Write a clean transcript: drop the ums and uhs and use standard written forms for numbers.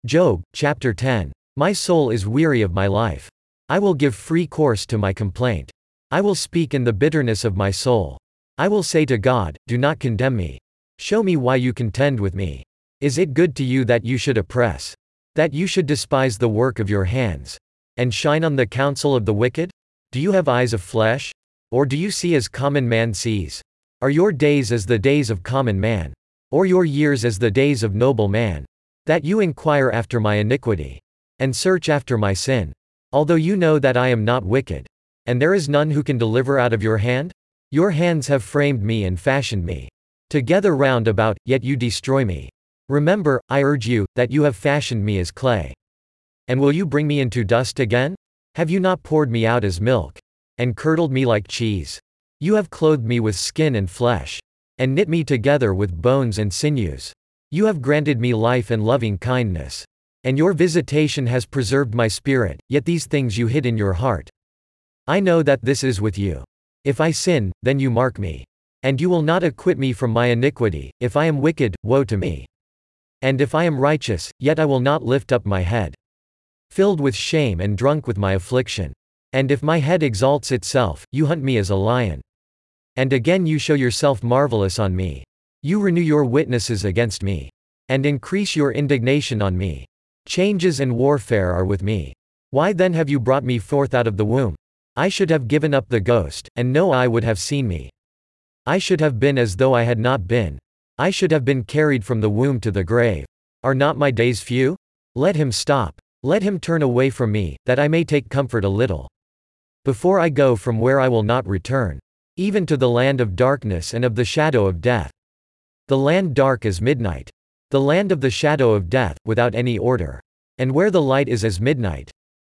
Job, chapter 10. My soul is weary of my life. I will give free course to my complaint. I will speak in the bitterness of my soul. I will say to God, do not condemn me. Show me why you contend with me. Is it good to you that you should oppress? That you should despise the work of your hands? And shine on the counsel of the wicked? Do you have eyes of flesh? Or do you see as common man sees? Are your days as the days of common man? Or your years as the days of noble man? That you inquire after my iniquity, and search after my sin, although you know that I am not wicked, and there is none who can deliver out of your hand? Your hands have framed me and fashioned me. Together round about, yet you destroy me. Remember, I urge you, that you have fashioned me as clay. And will you bring me into dust again? Have you not poured me out as milk, and curdled me like cheese? You have clothed me with skin and flesh, and knit me together with bones and sinews. You have granted me life and loving kindness. And your visitation has preserved my spirit, yet these things you hid in your heart. I know that this is with you. If I sin, then you mark me. And you will not acquit me from my iniquity. If I am wicked, woe to me. And if I am righteous, yet I will not lift up my head. Filled with shame and drunk with my affliction. And if my head exalts itself, you hunt me as a lion. And again you show yourself marvelous on me. You renew your witnesses against me, and increase your indignation on me. Changes and warfare are with me. Why then have you brought me forth out of the womb? I should have given up the ghost, and no eye would have seen me. I should have been as though I had not been. I should have been carried from the womb to the grave. Are not my days few? Let him stop. Let him turn away from me, that I may take comfort a little. Before I go from where I will not return, even to the land of darkness and of the shadow of death. The land dark as midnight. The land of the shadow of death, without any order. And where the light is as midnight.